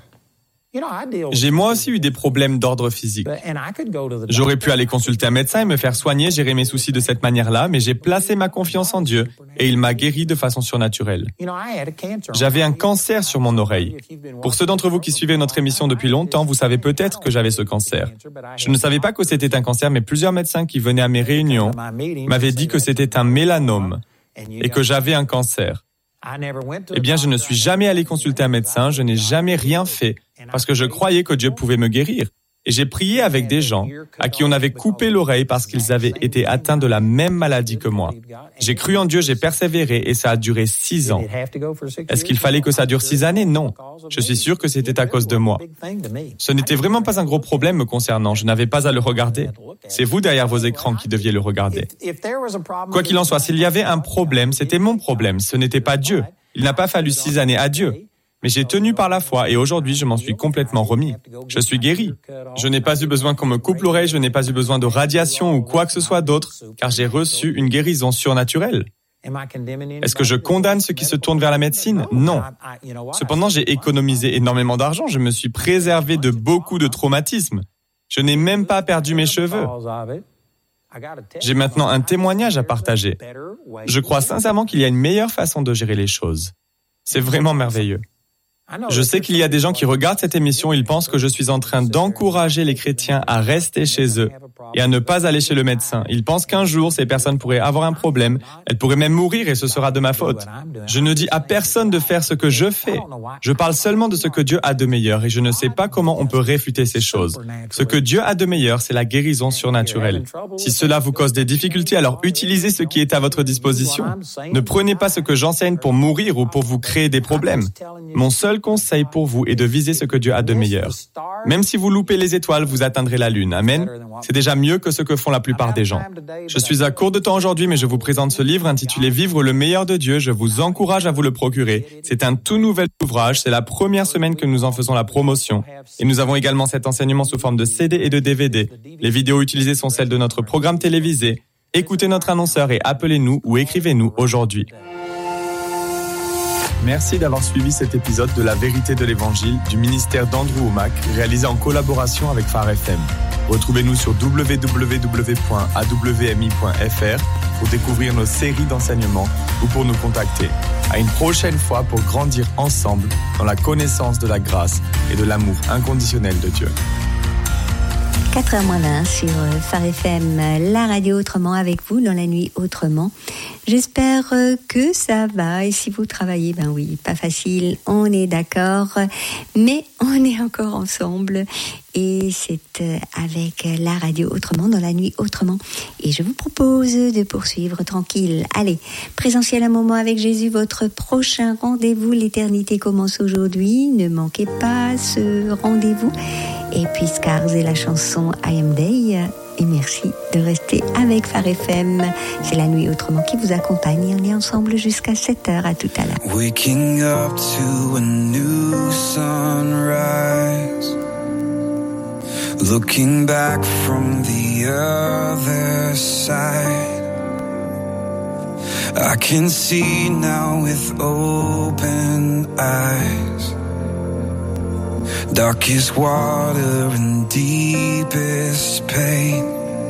J'ai moi aussi eu des problèmes d'ordre physique. J'aurais pu aller consulter un médecin et me faire soigner, gérer mes soucis de cette manière-là, mais j'ai placé ma confiance en Dieu et il m'a guéri de façon surnaturelle. J'avais un cancer sur mon oreille. Pour ceux d'entre vous qui suivez notre émission depuis longtemps, vous savez peut-être que j'avais ce cancer. Je ne savais pas que c'était un cancer, mais plusieurs médecins qui venaient à mes réunions m'avaient dit que c'était un mélanome et que j'avais un cancer. Eh bien, je ne suis jamais allé consulter un médecin, je n'ai jamais rien fait, parce que je croyais que Dieu pouvait me guérir. Et j'ai prié avec des gens à qui on avait coupé l'oreille parce qu'ils avaient été atteints de la même maladie que moi. J'ai cru en Dieu, j'ai persévéré et ça a duré six ans. Est-ce qu'il fallait que ça dure six années? Non. Je suis sûr que c'était à cause de moi. Ce n'était vraiment pas un gros problème me concernant, je n'avais pas à le regarder. C'est vous derrière vos écrans qui deviez le regarder. Quoi qu'il en soit, s'il y avait un problème, c'était mon problème, ce n'était pas Dieu. Il n'a pas fallu six années à Dieu. Mais j'ai tenu par la foi et aujourd'hui, je m'en suis complètement remis. Je suis guéri. Je n'ai pas eu besoin qu'on me coupe l'oreille, je n'ai pas eu besoin de radiation ou quoi que ce soit d'autre, car j'ai reçu une guérison surnaturelle. Est-ce que je condamne ceux qui se tournent vers la médecine? Non. Cependant, j'ai économisé énormément d'argent, je me suis préservé de beaucoup de traumatismes. Je n'ai même pas perdu mes cheveux. J'ai maintenant un témoignage à partager. Je crois sincèrement qu'il y a une meilleure façon de gérer les choses. C'est vraiment merveilleux. Je sais qu'il y a des gens qui regardent cette émission, ils pensent que je suis en train d'encourager les chrétiens à rester chez eux et à ne pas aller chez le médecin. Ils pensent qu'un jour, ces personnes pourraient avoir un problème, elles pourraient même mourir et ce sera de ma faute. Je ne dis à personne de faire ce que je fais. Je parle seulement de ce que Dieu a de meilleur et je ne sais pas comment on peut réfuter ces choses. Ce que Dieu a de meilleur, c'est la guérison surnaturelle. Si cela vous cause des difficultés, alors utilisez ce qui est à votre disposition. Ne prenez pas ce que j'enseigne pour mourir ou pour vous créer des problèmes. Mon seul conseil pour vous est de viser ce que Dieu a de meilleur. Même si vous loupez les étoiles, vous atteindrez la lune. Amen. C'est déjà mieux que ce que font la plupart des gens. Je suis à court de temps aujourd'hui, mais je vous présente ce livre intitulé « Vivre le meilleur de Dieu ». Je vous encourage à vous le procurer. C'est un tout nouvel ouvrage. C'est la première semaine que nous en faisons la promotion. Et nous avons également cet enseignement sous forme de C D et de D V D. Les vidéos utilisées sont celles de notre programme télévisé. Écoutez notre annonceur et appelez-nous ou écrivez-nous aujourd'hui. Merci d'avoir suivi cet épisode de La Vérité de l'Évangile du ministère d'Andrew Wommack, réalisé en collaboration avec Phare F M. Retrouvez-nous sur w w w point a w m i point f r pour découvrir nos séries d'enseignements ou pour nous contacter. À une prochaine fois pour grandir ensemble dans la connaissance de la grâce et de l'amour inconditionnel de Dieu. quatre heures moins vingt sur Phare F M, la radio autrement avec vous dans la nuit autrement. J'espère que ça va et si vous travaillez, ben oui, pas facile, on est d'accord, mais on est encore ensemble et c'est avec la radio autrement dans la nuit autrement. Et je vous propose de poursuivre tranquille. Allez, présentiel un moment avec Jésus, votre prochain rendez-vous, l'éternité commence aujourd'hui, ne manquez pas ce rendez-vous. Et puis Scars et la chanson I Am Day. Et merci de rester avec Phare F M. C'est la nuit autrement qui vous accompagne. On est ensemble jusqu'à sept heures. À tout à l'heure. Waking up to a new sunrise. Looking back from the other side. I can see now with open eyes. Darkest water and deepest pain.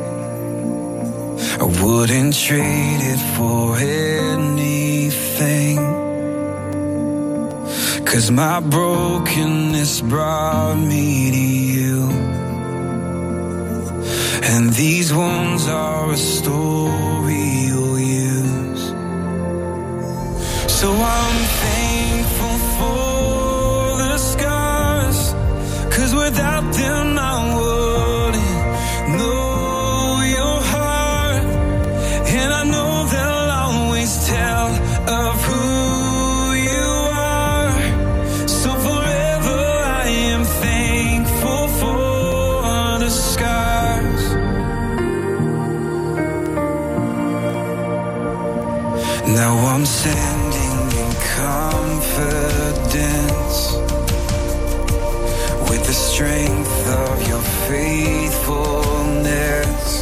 I wouldn't trade it for anything. 'Cause my brokenness brought me to you. And these wounds are a story you'll use. So I'm thankful for the scars. 'Cause without them I wouldn't know your heart. And I know they'll always tell of who you are. So forever I am thankful for the scars. Now I'm standing in confidence. With the strength of your faithfulness.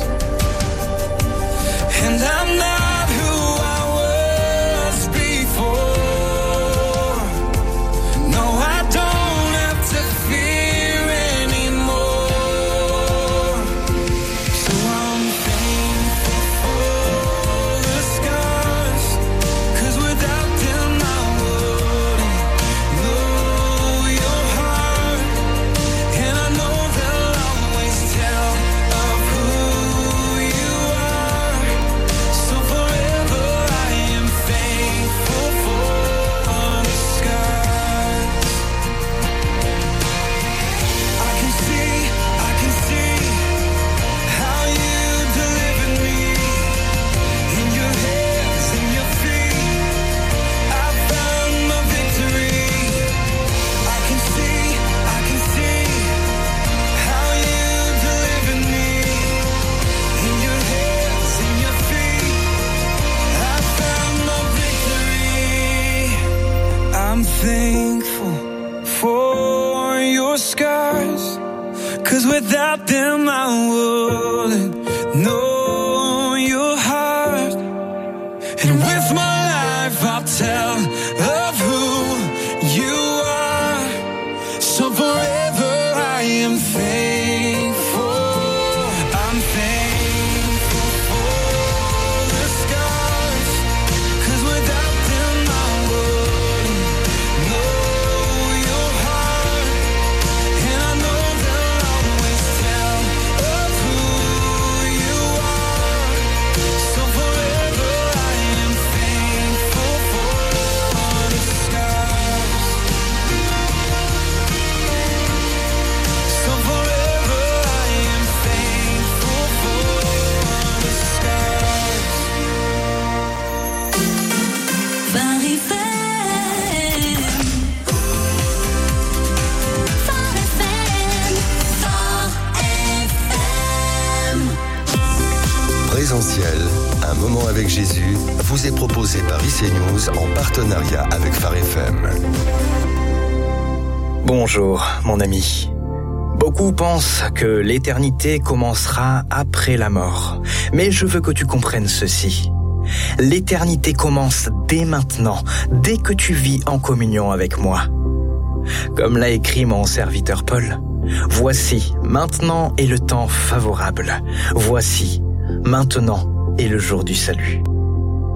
And I'm not who I was before. No, I don't have to fear anymore. So I'm thankful for the scars. 'Cause without them I wouldn't know your heart. And I know they'll always tell of who you are. So forever I am thankful for the scars. I can see, I can see how you delivered me. In your hands, in your feet, I found my victory. I can see, I can see how you delivered me. In your hands, in your feet, I found my victory. I'm thankful for your scars. 'Cause without them I wouldn't know your heart. And with my life I'll tell of who you are. So forever I am thankful. I'm thankful for the scars. 'Cause without them I wouldn't know your heart. And I know they'll always tell of who you are. So forever I am thankful for the scars. So forever I am thankful for the scars. Phare F M. Phare F M. Phare F M. Présentiel, un moment avec Jésus, vous est proposé par I C News en partenariat avec Phare F M. Bonjour, mon ami. Beaucoup pensent que l'éternité commencera après la mort. Mais je veux que tu comprennes ceci. L'éternité commence dès maintenant, dès que tu vis en communion avec moi. Comme l'a écrit mon serviteur Paul, voici, maintenant est le temps favorable. Voici, maintenant est le jour du salut.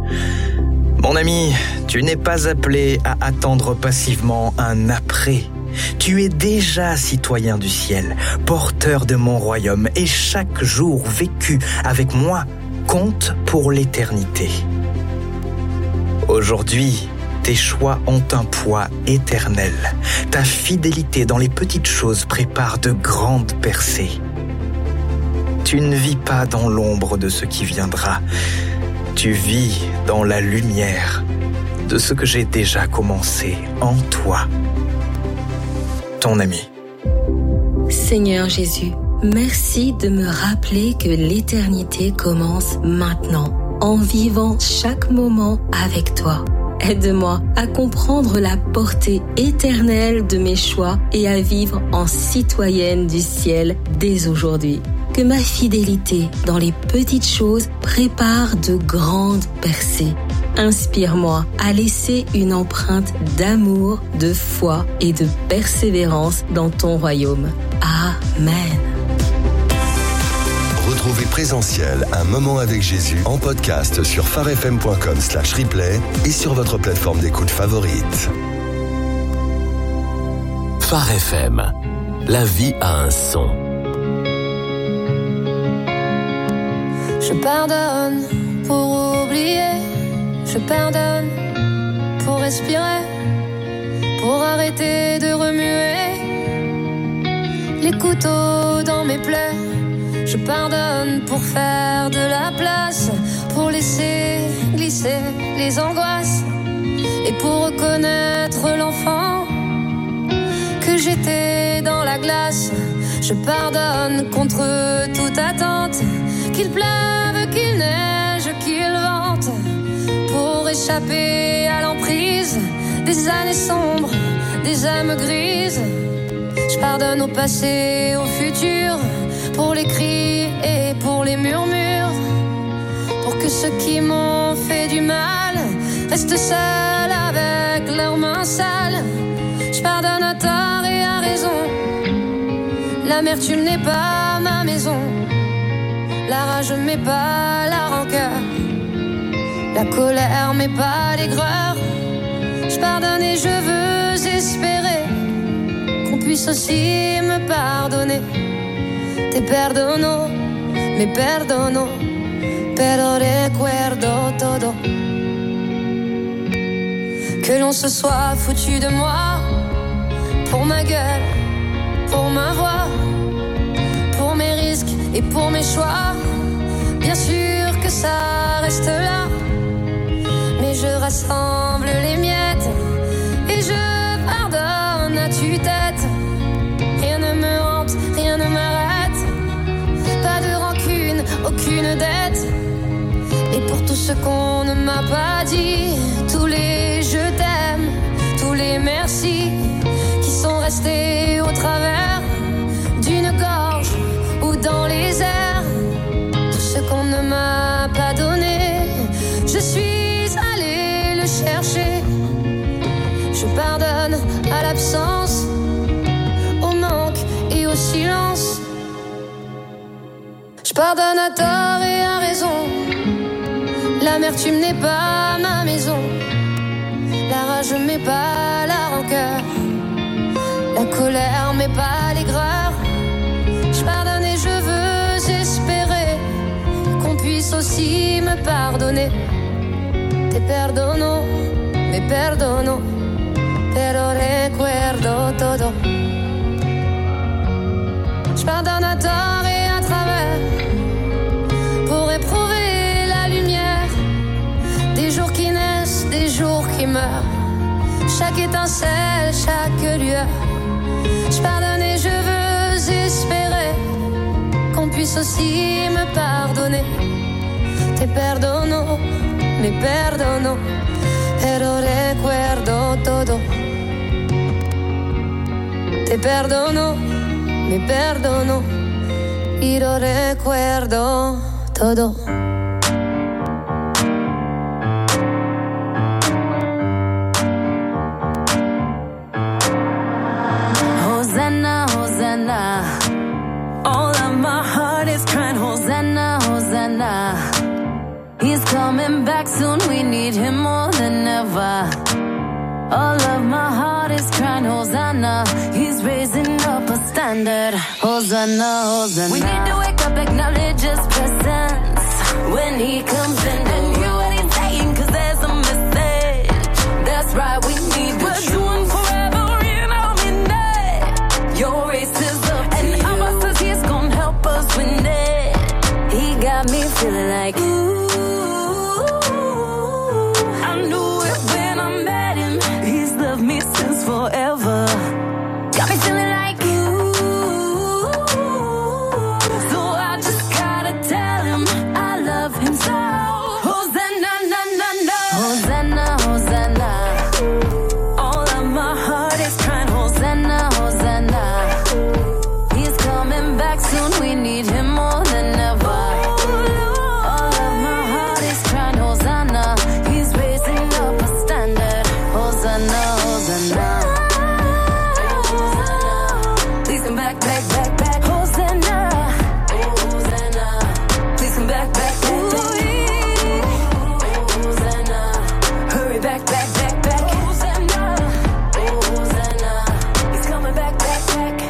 Mon ami, tu n'es pas appelé à attendre passivement un après Tu es déjà citoyen du ciel, porteur de mon royaume, et chaque jour vécu avec moi compte pour l'éternité. Aujourd'hui, tes choix ont un poids éternel. Ta fidélité dans les petites choses prépare de grandes percées. Tu ne vis pas dans l'ombre de ce qui viendra. Tu vis dans la lumière de ce que j'ai déjà commencé en toi. Ton ami. Seigneur Jésus, merci de me rappeler que l'éternité commence maintenant, en vivant chaque moment avec toi. Aide-moi à comprendre la portée éternelle de mes choix et à vivre en citoyenne du ciel dès aujourd'hui. Que ma fidélité dans les petites choses prépare de grandes percées. Inspire-moi à laisser une empreinte d'amour, de foi et de persévérance dans ton royaume. Amen. Retrouvez Présentiel, un moment avec Jésus en podcast sur farfm.com slash replay et sur votre plateforme d'écoute favorite. Phare F M, la vie a un son. Je pardonne pour oublier, je pardonne pour respirer, pour arrêter de remuer les couteaux dans mes plaies. Je pardonne pour faire de la place, pour laisser glisser les angoisses et pour reconnaître l'enfant que j'étais dans la glace. Je pardonne contre toute attente, qu'il pleuve, qu'il neige, qu'il vente, pour échapper à l'emprise des années sombres, des âmes grises. Je pardonne au passé, au futur, pour les cris et pour les murmures, pour que ceux qui m'ont fait du mal restent seuls avec leurs mains sales. Je pardonne à tort et à raison, l'amertume n'est pas ma maison, la rage m'est pas la rancœur, la colère m'est pas l'aigreur. Je pardonne et je veux espérer qu'on puisse aussi me pardonner. Te perdono, me perdono, pero recuerdo todo. Que l'on se soit foutu de moi, pour ma gueule, pour ma voix, pour mes risques et pour mes choix. Bien sûr que ça reste là, mais je rassemble les miettes et je pardonne à tue-tête. Rien ne me hante, rien ne m'arrête. Aucune dette. Et pour tout ce qu'on ne m'a pas dit, tous les je t'aime, tous les merci qui sont restés au travers d'une gorge ou dans les airs, tout ce qu'on ne m'a pas donné, je suis allée le chercher. Je pardonne à l'absence, au manque et au silence. Je pardonne à tort et à raison, l'amertume n'est pas ma maison, la rage m'est pas la rancœur, la colère m'est pas l'aigreur. Je pardonne et je veux espérer qu'on puisse aussi me pardonner. Te perdono, me perdono, pero recuerdo todo. Je pardonne à tort et à travers, pour éprouver la lumière des jours qui naissent, des jours qui meurent, chaque étincelle, chaque lueur. Je pardonne et je veux espérer qu'on puisse aussi me pardonner. Te perdono, me perdono, pero recuerdo todo. Te perdono, me perdono, y lo recuerdo todo. Hosanna, Hosanna, all of my heart is crying Hosanna, Hosanna. He's coming back soon, we need him more than ever. All of my heart is crying Hosanna, standard. Hosanna, Hosanna. We need to wake up, acknowledge his presence when he comes in and hear what he's saying, cause there's a message. That's right, we need the truth. We're doing forever in our midnight. Your race is up and to our bosses, he's gonna help us win it. He got me feeling like ooh. Forever, got me feeling like you. So I just gotta tell him I love him so. Hosanna, na na na. Hosanna, Hosanna. All of my heart is crying. Hosanna, Hosanna. He's coming back soon. We need him more than ever. All of my heart is crying. Hosanna. He's raising up a standard. Hosanna, Hosanna. Back, back, back, back, Hosanna, Hosanna. Please come back, back, back, back, Hosanna. Hurry back, back, back, back, Hosanna, Hosanna. He's coming back, back, back.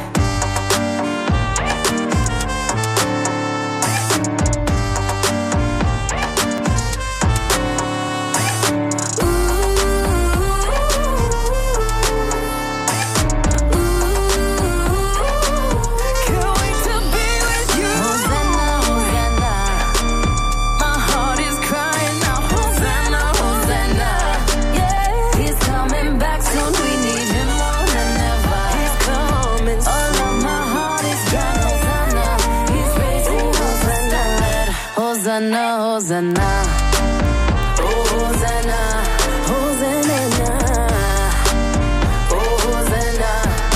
Hosanna, Hosanna, oh Hosanna, Hosanna, oh Hosanna,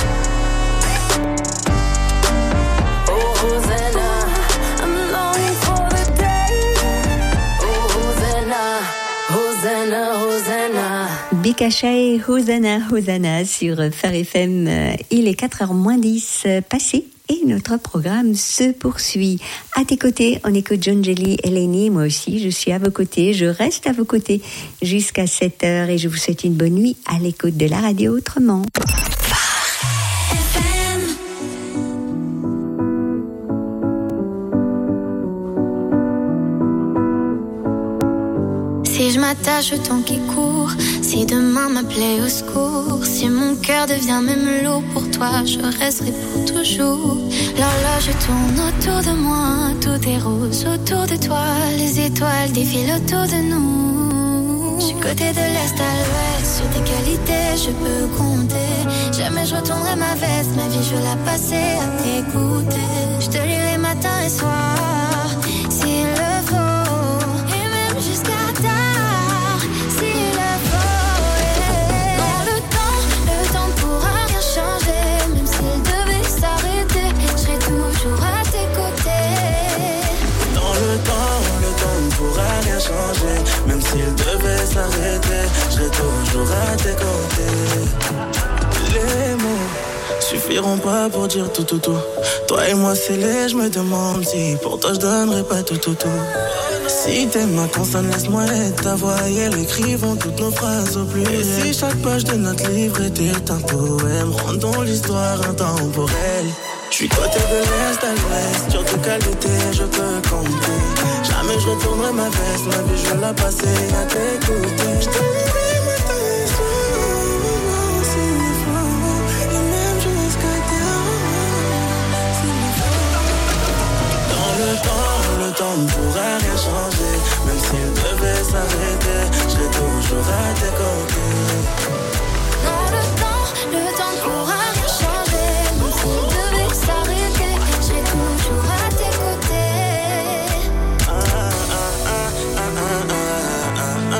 oh Hosanna. I'm longing for the day. Oh Hosanna, Hosanna, Hosanna. Bikasha et Hosanna, Hosanna sur Phare F M. Il est quatre heures moins dix passé. Et notre programme se poursuit. À tes côtés, on écoute John Jelly, Eleni, moi aussi, je suis à vos côtés, je reste à vos côtés jusqu'à sept heures et je vous souhaite une bonne nuit à l'écoute de la radio autrement. Si je m'attache au temps qui court, si demain m'appelait au secours, si mon cœur devient même lourd pour toi, je resterai pour toujours. L'horloge tourne autour de moi, tout est rose autour de toi, les étoiles défilent autour de nous. Je suis côté de l'est à l'ouest, sur tes qualités je peux compter. Jamais je retournerai ma veste, ma vie je veux la passer à t'écouter. Je te lirai matin et soir, s'il le faut, et même jusqu'à tard, s'il le faut. Yeah. Dans le temps, le temps ne pourra rien changer, même s'il devait s'arrêter, je serai toujours à tes côtés. Dans le temps, le temps ne pourra rien changer, même s'il devait s'arrêter, je serai toujours à tes côtés. Les mots suffiront pas pour dire tout tout tout. Toi et moi c'est laid, je me demande si pour toi je donnerais pas tout tout tout. Si t'aimes ma consonne, laisse-moi être ta voix et elle écrivons toutes nos phrases au pluriel. Et si chaque page de notre livre était un poème, rendons l'histoire intemporelle. Je suis côté de l'est à l'ouest, sur tes qualités je peux compter. Jamais je retournerai ma veste, ma vie je veux la passer à t'écouter. Je te lirai matin et soir, s'il le faut, et même jusqu'à terre, s'il le faut. Dans le temps, le temps ne pourra rien changer, même s'il devait s'arrêter, je serai toujours à tes côtés. Dans le temps, le temps ne pourra rien changer, même s'il devait s'arrêter, je serai toujours à tes côtés. Ah, ah, ah, ah, ah, ah, ah,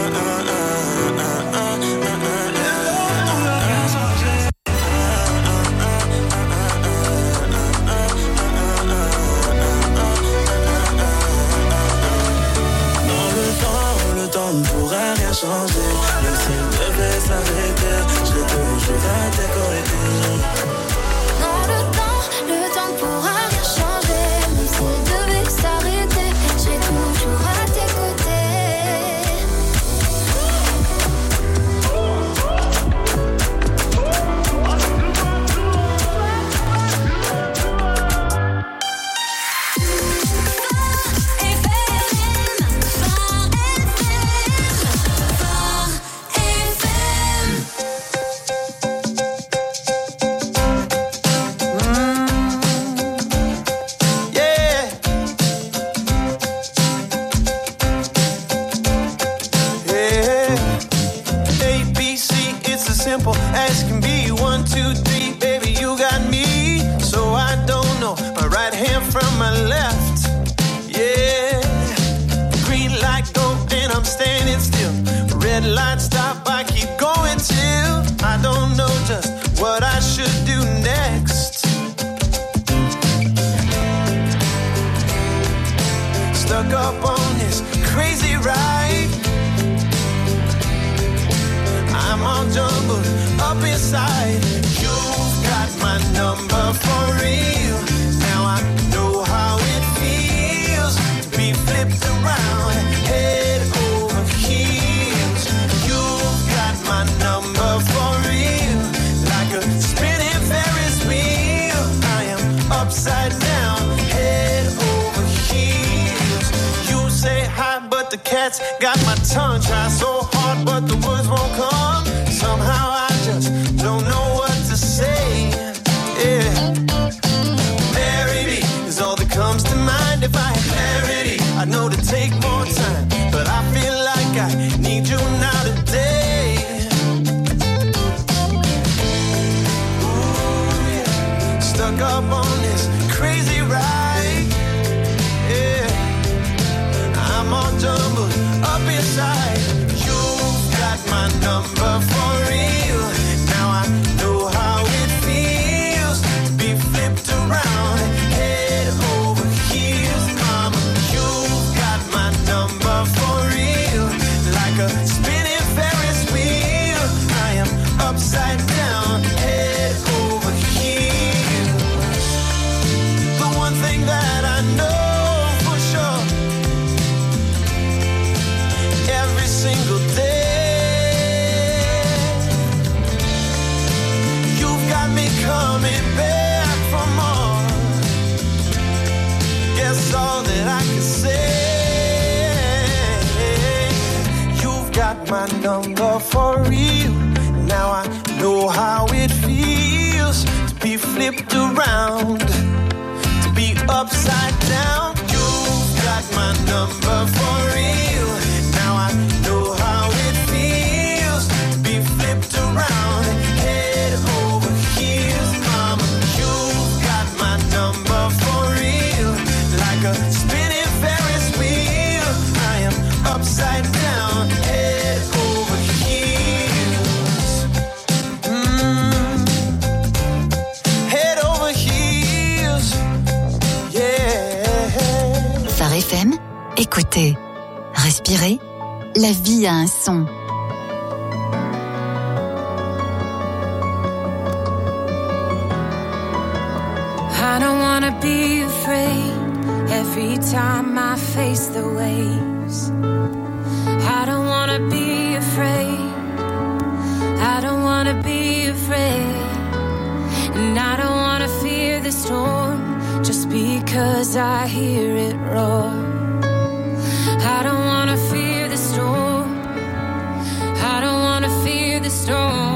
ne pourra rien changer, même s'il devait s'arrêter, je serai toujours à tes côtés. Dans le temps, le temps ne pourra rien changer, même s'il devait s'arrêter, je serai toujours à tes côtés. eyes can be one, two, three. Baby, you got me, so I don't know my right hand from my left. Yeah, green light go and I'm standing still. Red light stop, I keep going till I don't know just what I should do next. Stuck up on this crazy ride. I'm all jumbled up inside. You've got my number for real. Now I know how it feels to be flipped around, head over heels. You've got my number for real, like a spinning Ferris wheel. I am upside down, head over heels. You say hi, but the cat's got my tongue. Try so hard, but the words won't come. Somehow I just don't know what to say. Yeah. Marry me is all that comes to mind. If I had clarity, I know to take more time, but I feel like I need you now today. Ooh, yeah. Stuck up on this crazy ride. Yeah. I'm all jumbled up inside. You've got my number for real. Now I know how it feels to be flipped around, head over heels. Mama, you've got my number for real, like a spinning Ferris wheel. I am upside down, head over heels. The one thing that I know for sure, every single day, coming back for more. Guess all that I can say, you've got my number for real. Now I know how it feels to be flipped around, to be upside down. You've got my number for real. Now I know how it feels to be flipped around, head over heels. Mama, you've got my number for real, like a spinning Ferris wheel. I am upside down, head over heels. Mm. Head over heels. Yeah. Phare F M, écoutez, respirez, la vie a un son. I don't wanna be afraid every time I face the waves. I don't wanna be afraid. I don't wanna be afraid. And I don't wanna fear the storm just because I hear it roar. I don't wanna fear the storm. I don't wanna fear the storm.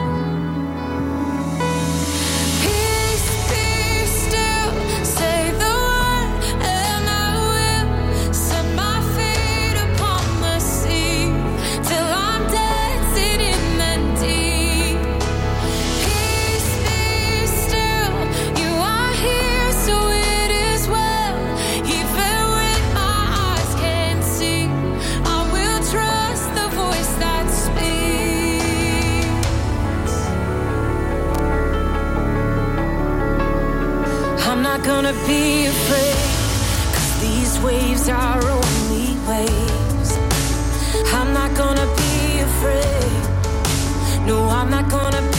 Gonna be afraid, 'cause these waves are only waves. I'm not gonna be afraid. No, I'm not gonna